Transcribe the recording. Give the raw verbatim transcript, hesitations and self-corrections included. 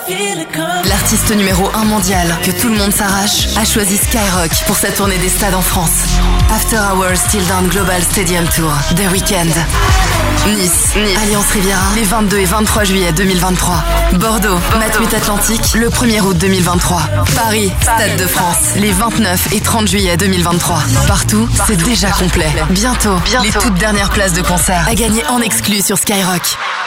L'artiste numéro un mondial que tout le monde s'arrache a choisi Skyrock pour sa tournée des stades en France. After Hours Till Dawn Global Stadium Tour, The Weeknd. Nice, nice. Alliance Riviera, les vingt-deux et vingt-trois juillet deux mille vingt-trois. Bordeaux, Bordeaux. Matmut Atlantique, le premier août deux mille vingt-trois. Paris, Stade de France, les vingt-neuf et trente juillet deux mille vingt-trois. Partout, c'est déjà complet. Bientôt, Bientôt, les toutes dernières places de concert à gagner en exclu sur Skyrock.